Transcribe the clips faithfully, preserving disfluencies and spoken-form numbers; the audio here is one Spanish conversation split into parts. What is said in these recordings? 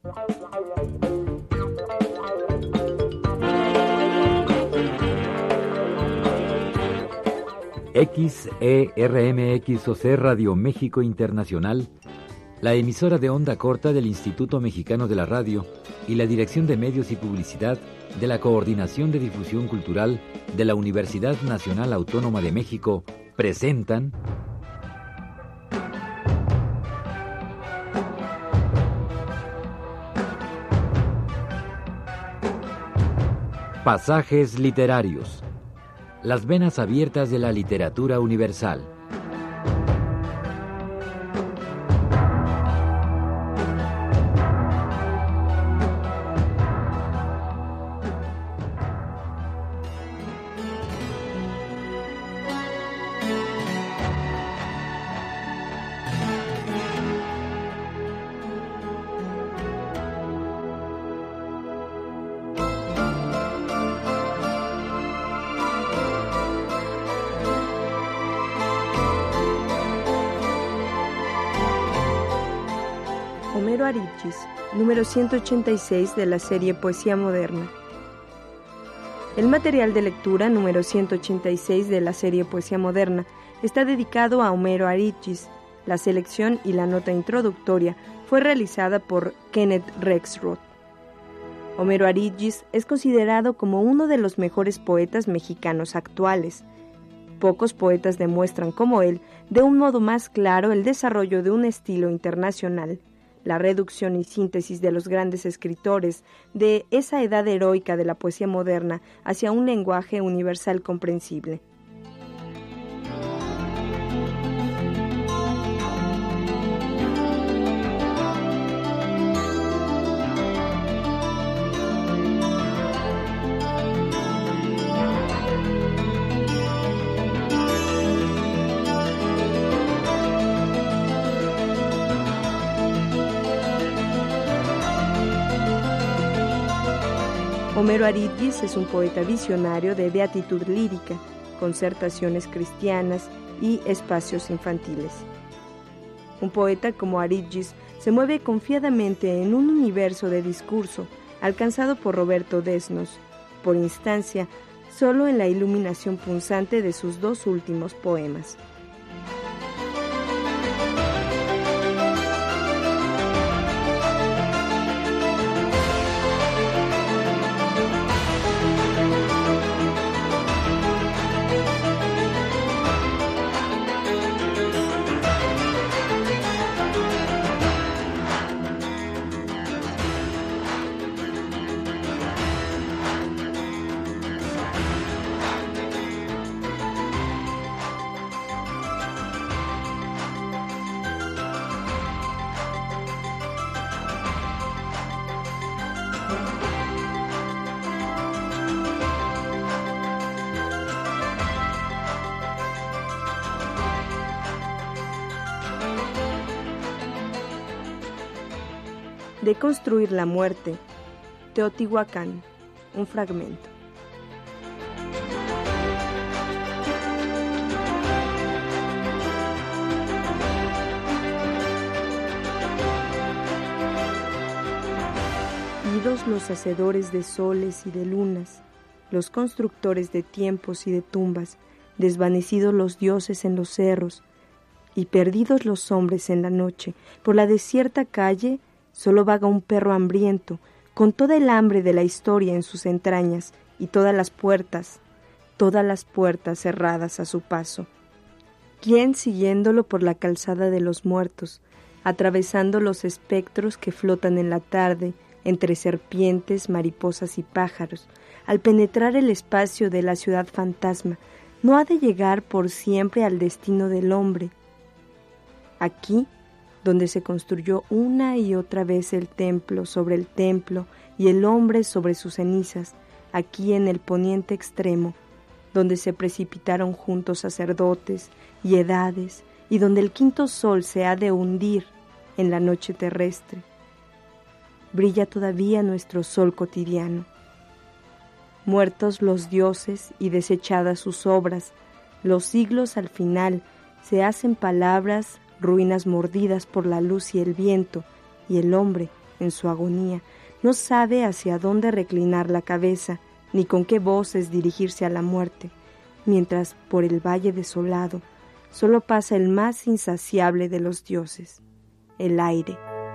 X E R M X O C Radio México Internacional, la emisora de onda corta del Instituto Mexicano de la Radio y la Dirección de Medios y Publicidad de la Coordinación de Difusión Cultural de la Universidad Nacional Autónoma de México presentan Pasajes literarios, las venas abiertas de la literatura universal. Homero Aridgis, número ciento ochenta y seis de la serie Poesía Moderna. El material de lectura número ciento ochenta y seis de la serie Poesía Moderna está dedicado a Homero Aridgis. La selección y la nota introductoria fue realizada por Kenneth Rexroth. Homero Aridgis es considerado como uno de los mejores poetas mexicanos actuales. Pocos poetas demuestran como él, de un modo más claro, el desarrollo de un estilo internacional, la reducción y síntesis de los grandes escritores de esa edad heroica de la poesía moderna hacia un lenguaje universal comprensible. Homero Aridgis es un poeta visionario de beatitud lírica, concertaciones cristianas y espacios infantiles. Un poeta como Aridgis se mueve confiadamente en un universo de discurso alcanzado por Roberto Desnos, por instancia solo en la iluminación punzante de sus dos últimos poemas. De construir la muerte, Teotihuacán, un fragmento. Idos los hacedores de soles y de lunas, los constructores de tiempos y de tumbas, desvanecidos los dioses en los cerros, y perdidos los hombres en la noche, por la desierta calle, solo vaga un perro hambriento, con toda el hambre de la historia en sus entrañas y todas las puertas, todas las puertas cerradas a su paso. ¿Quién siguiéndolo por la calzada de los muertos, atravesando los espectros que flotan en la tarde, entre serpientes, mariposas y pájaros, al penetrar el espacio de la ciudad fantasma, no ha de llegar por siempre al destino del hombre? Aquí, donde se construyó una y otra vez el templo sobre el templo y el hombre sobre sus cenizas, aquí en el poniente extremo, donde se precipitaron juntos sacerdotes y edades, y donde el quinto sol se ha de hundir en la noche terrestre. Brilla todavía nuestro sol cotidiano. Muertos los dioses y desechadas sus obras, los siglos al final se hacen palabras, ruinas mordidas por la luz y el viento, y el hombre en su agonía, no sabe hacia dónde reclinar la cabeza, ni con qué voces dirigirse a la muerte, mientras por el valle desolado solo pasa el más insaciable de los dioses, el aire.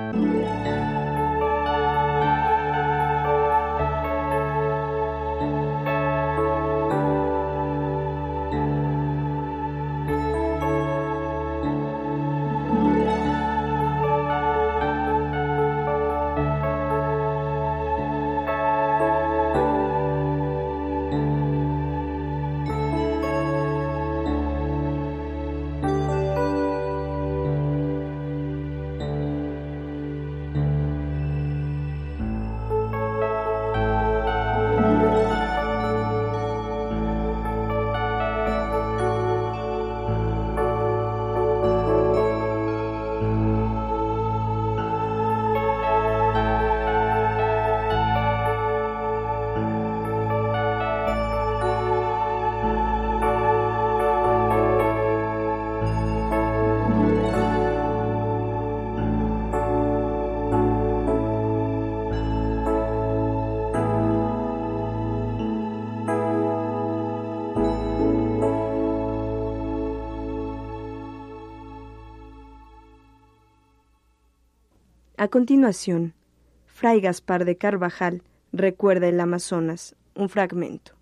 A continuación, Fray Gaspar de Carvajal recuerda el Amazonas, un fragmento.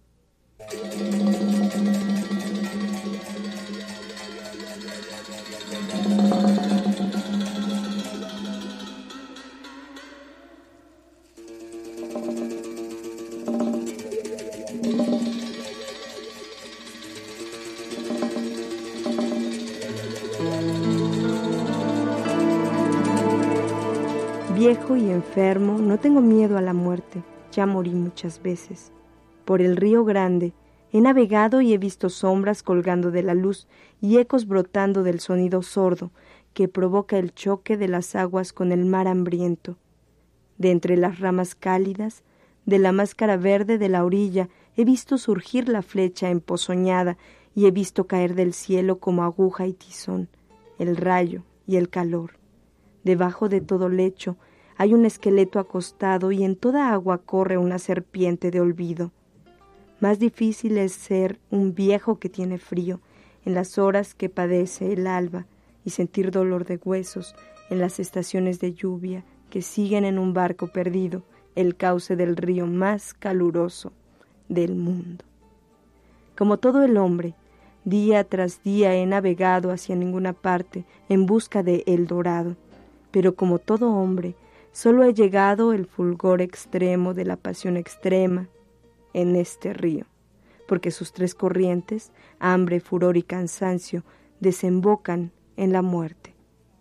Viejo y enfermo, no tengo miedo a la muerte, ya morí muchas veces. Por el río Grande he navegado y he visto sombras colgando de la luz y ecos brotando del sonido sordo que provoca el choque de las aguas con el mar hambriento. De entre las ramas cálidas, de la máscara verde de la orilla, he visto surgir la flecha emponzoñada y he visto caer del cielo como aguja y tizón, el rayo y el calor. Debajo de todo lecho hay un esqueleto acostado y en toda agua corre una serpiente de olvido. Más difícil es ser un viejo que tiene frío en las horas que padece el alba y sentir dolor de huesos en las estaciones de lluvia que siguen en un barco perdido el cauce del río más caluroso del mundo. Como todo el hombre, día tras día he navegado hacia ninguna parte en busca de El Dorado, pero como todo hombre, solo he llegado el fulgor extremo de la pasión extrema en este río, porque sus tres corrientes, hambre, furor y cansancio, desembocan en la muerte.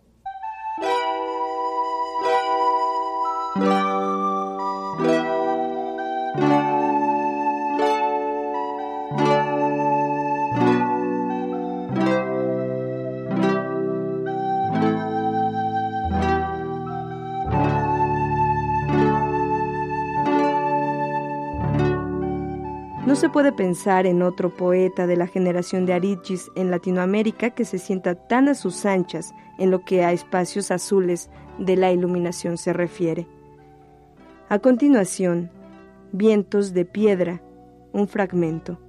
No se puede pensar en otro poeta de la generación de Aridgis en Latinoamérica que se sienta tan a sus anchas en lo que a espacios azules de la iluminación se refiere. A continuación, Vientos de Piedra, un fragmento.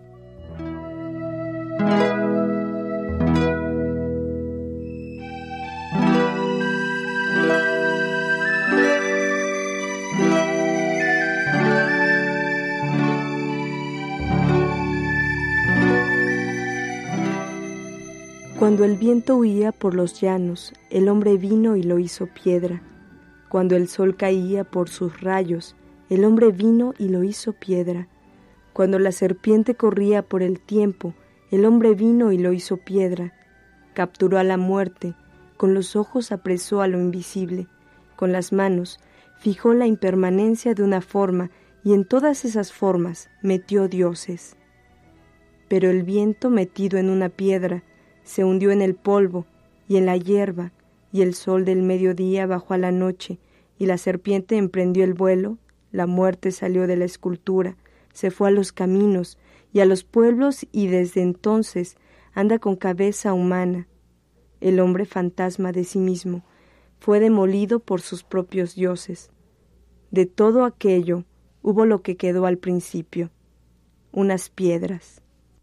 Cuando el viento huía por los llanos, el hombre vino y lo hizo piedra. Cuando el sol caía por sus rayos, el hombre vino y lo hizo piedra. Cuando la serpiente corría por el tiempo, el hombre vino y lo hizo piedra. Capturó a la muerte, con los ojos apresó a lo invisible, con las manos fijó la impermanencia de una forma y en todas esas formas metió dioses. Pero el viento metido en una piedra se hundió en el polvo y en la hierba, y el sol del mediodía bajó a la noche, y la serpiente emprendió el vuelo, la muerte salió de la escultura, se fue a los caminos y a los pueblos, y desde entonces anda con cabeza humana, el hombre fantasma de sí mismo, fue demolido por sus propios dioses. De todo aquello hubo lo que quedó al principio, unas piedras.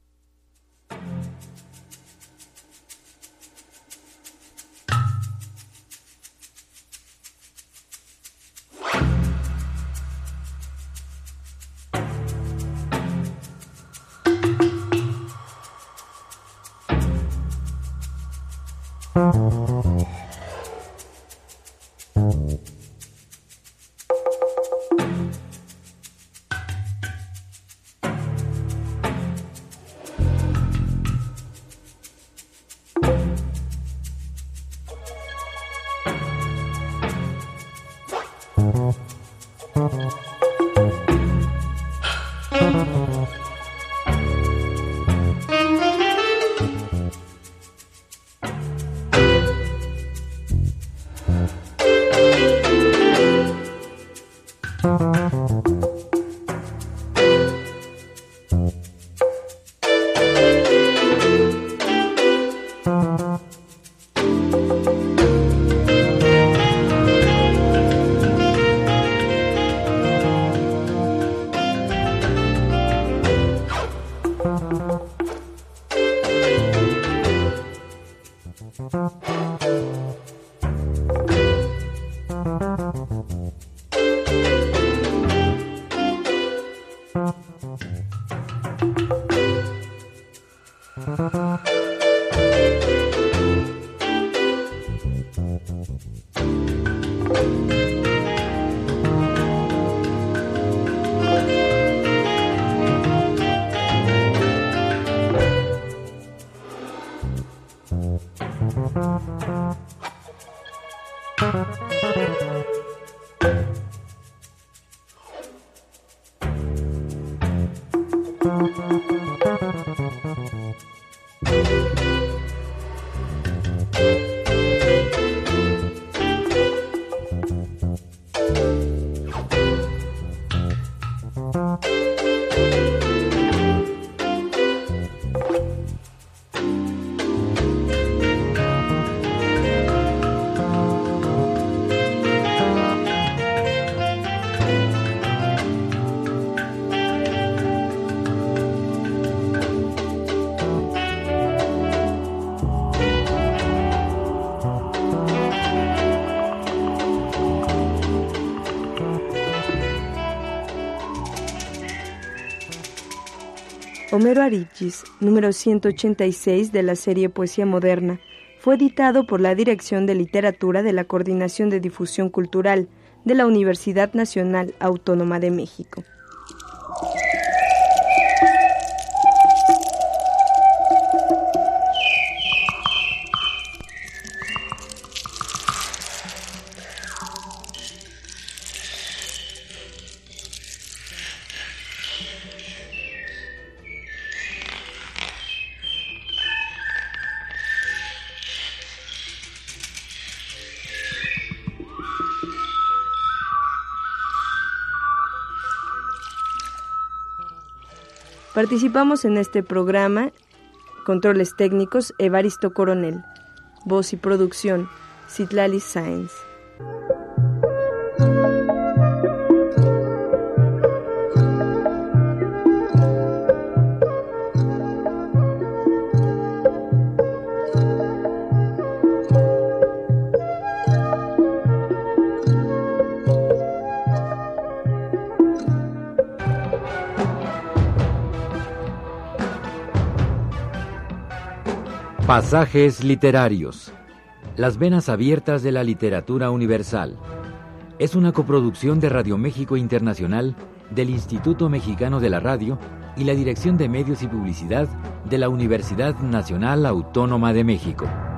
Homero Aridgis, número ciento ochenta y seis de la serie Poesía Moderna, fue editado por la Dirección de Literatura de la Coordinación de Difusión Cultural de la Universidad Nacional Autónoma de México. Participamos en este programa, controles técnicos, Evaristo Coronel, voz y producción, Citlali Sáenz. Pasajes literarios. Las venas abiertas de la literatura universal. Es una coproducción de Radio México Internacional, del Instituto Mexicano de la Radio y la Dirección de Medios y Publicidad de la Universidad Nacional Autónoma de México.